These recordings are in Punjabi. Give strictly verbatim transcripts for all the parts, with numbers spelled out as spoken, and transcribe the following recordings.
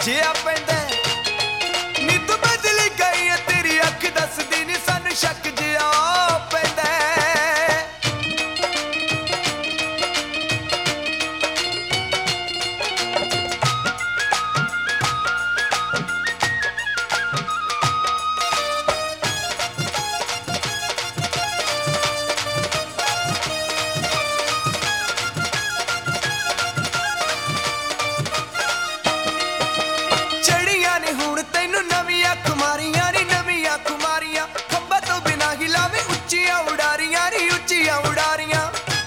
ਜਿਹਾ ਪੈਂਦਾ। ਨੀ ਤੂੰ ਬਦਲ ਗਈ ਐ ਤੇਰੀ ਅੱਖ ਦੱਸਦੀ ਨੀ ਸਾਨੂੰ ਸ਼ੱਕ ਜਿਹਾ ਪੈਂਦਾ। ਚੜੀਆਂ ਨੇ ਹੁਣ ਤੈਨੂੰ ਨਵੀਆਂ ਕੁਮਾਰੀਆਂ ਨੀ ਨਵੀਆਂ ਕੁਮਾਰੀਆਂ, ਖੰਭਾਂ ਤੋਂ ਬਿਨਾਂ ਹੀ ਲਾਵੇਂ ਉੱਚੀਆਂ ਉਡਾਰੀਆਂ ਨੀ ਉੱਚੀਆਂ ਉਡਾਰੀਆਂ।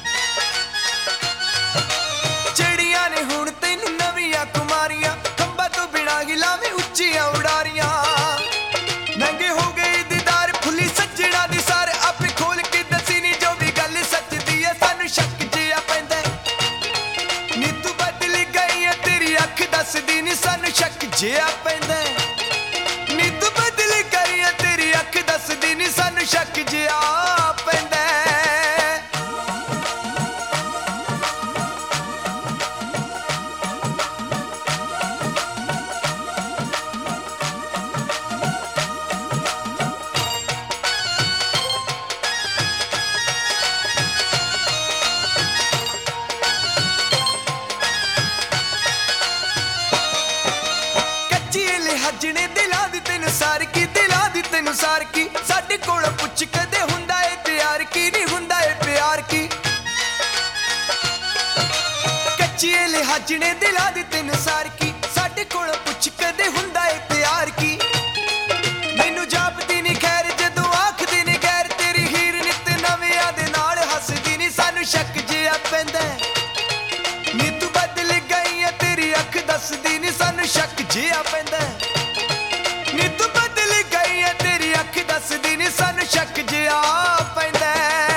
ਚੜੀਆਂ ਨੇ ਹੁਣ ਤੈਨੂੰ ਨਵੀਆਂ ਕੁਮਾਰੀਆਂ, ਖੰਭਾਂ ਤੋਂ ਬਿਨਾਂ ਹੀ ਲਾਵੇਂ ਉੱਚੀਆਂ ਉਡਾਰੀਆਂ। ਨੰਗੇ ਹੋ ਗਏ ਦੀਦਾਰ ਫੁੱਲੀ ਸੱਜਣਾ ਦੀ ਸਾਰ, ਆਪੇ ਖੋਲ ਕੇ ਦੱਸੀ ਨੀ ਜੋ ਵੀ ਗੱਲ ਸੱਚ ਦੀ ਐ ਸਾਨੂੰ ਸ਼ੱਕ ਜਿਹਾ ਪੈਂਦਾ। ਨੀ ਤੂੰ ਬਦਲ ਗਈ ਐ ਤੇਰੀ ਅੱਖ ਦੱਸਦੀ ਨੀ ਸਾਨੂੰ ਸ਼ੱਕ ਜਿਹਾ ਪੈਂਦਾ। ਨੀ ਤੂੰ ਬਦਲ ਗਈ ਐ ਤੇਰੀ ਅੱਖ ਦੱਸਦੀ ਨੀ ਸਾਨੂੰ ਸ਼ੱਕ ਜਿਹਾ ਪੈਂਦਾ। ਹੱਜਣੇ ਦਿਲਾਂ ਦੀ ਤੈਨੂੰ ਸਾਰ ਕੀ, ਦਿਲਾਂ ਦੀ ਤੈਨੂੰ ਸਾਰ ਕੀ, ਸਾਡੇ ਕੋਲ ਪੁੱਛ ਕਦੇ ਹੁੰਦਾ ਏ ਪਿਆਰ ਕੀ, ਨਹੀਂ ਹੁੰਦਾ ਏ ਪਿਆਰ ਕੀ। ਕੱਚੀ ਲਿਹਾਜਣੇ ਦਿਲਾਂ ਦੀ ਤੈਨੂੰ ਸਾਰ ਕੀ, ਸਾਡੇ ਕੋਲ ਪੁੱਛ ਕਦੇ ਹੁੰਦਾ ਏ ਪਿਆਰ ਕੀ। ਮੈਨੂੰ ਜਾਪਦੀ ਨੀ ਖੈਰ ਜਦੋਂ ਆਖਦੀ ਨੀ ਗੈਰ, ਤੇਰੀ ਹੀਰ ਨਿੱਤ ਨਵਿਆਂ ਦੇ ਨਾਲ ਹੱਸਦੀ ਨੀ ਸਾਨੂੰ ਸ਼ੱਕ ਜਿਹਾ ਪੈਂਦਾ। ਨੀ ਤੂੰ ਬਦਲ ਗਈ ਐ ਤੇਰੀ ਅੱਖ ਦੱਸਦੀ ਨੀ ਸਾਨੂੰ ਸ਼ੱਕ ਜਿਹਾ ਪੈਂਦਾ। ਨੀ ਤੂੰ ਬਦਲ ਗਈ ਐ ਤੇਰੀ ਅੱਖ ਦੱਸਦੀ ਨੀ ਸਾਨੂੰ ਸ਼ੱਕ ਜਿਹਾ ਪੈਂਦਾ।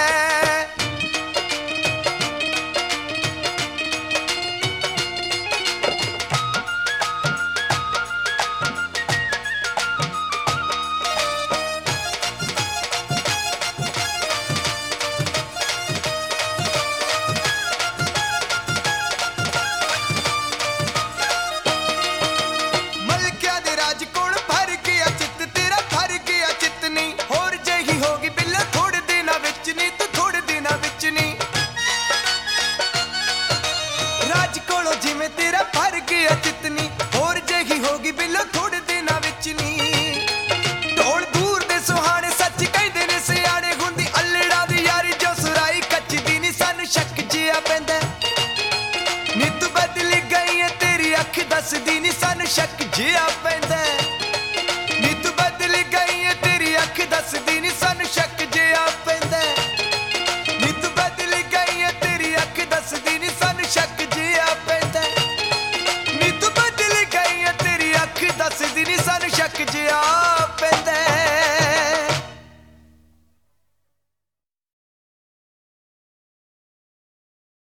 ਮਲਕਿਆਂ ਦੇ ਰਾਜ ਕੋਲ ਭਰ ਗਿਆ ਚਿੱਤ ਤੇਰਾ, ਭਰ ਗਿਆ ਚਿੱਤ ਨੀ ਹੋਰ ਜਿਹੀ ਹੋ ਗਈ ਬਿੱਲਾ ਥੋੜੇ ਦਿਨਾਂ ਵਿੱਚ ਨੀ, ਤੂੰ ਥੋੜੇ ਦਿਨਾਂ ਵਿੱਚ ਨੀ। ਰਾਜ ਕੋਲੋਂ ਜਿਵੇਂ ਤੇਰਾ ਭਰ ਗਿਆ ਚਿੱਤ ਨੀ ਹੋਰ ਜਿਹੀ ਹੋ ਗਈ ਬਿੱਲਾ ਥੋੜੇ ਦਿਨਾਂ ਵਿੱਚ ਨੀ। ਢੋਲ ਦੂਰ ਦੇ ਸੁਹਾਣੇ ਸੱਚ ਕਹਿੰਦੇ ਨੇ ਸਿਆਣੇ, ਹੁੰਦੀ ਅਲੜਾ ਦੀ ਯਾਰੀ ਜੋ ਸੁਰਾਈ ਕੱਚਦੀ ਨੀ ਸਾਨੂੰ ਸ਼ੱਕ ਜਿਹਾ ਪੈਂਦਾ। ਨੀ ਤੂੰ ਬਦਲ ਗਈ ਐ ਤੇਰੀ ਅੱਖ ਦੱਸਦੀ ਨੀ ਸਾਨੂੰ ਸ਼ੱਕ ਜਿਹਾ ਪੈਂਦਾ। ਨੀ ਤੂੰ ਬਦਲ ਗਈ ਐ ਤੇਰੀ ਅੱਖ ਦੱਸਦੀ ਨੀ ਸਾਨੂੰ ਸ਼ੱਕ ਜਿਹਾ ਪੈਂਦਾ। ਨੀ ਤੂੰ ਬਦਲ ਗਈ ਐ ਤੇਰੀ ਅੱਖ ਦੱਸਦੀ ਨੀ ਸਾਨੂੰ ਸ਼ੱਕ ਜਿਹਾ ਪੈਂਦਾ। ਨੀ ਤੂੰ ਬਦਲ ਗਈ ਐ ਤੇਰੀ ਅੱਖ ਦੱਸਦੀ ਨੀ ਸਾਨੂੰ ਸ਼ੱਕ ਜਿਹਾ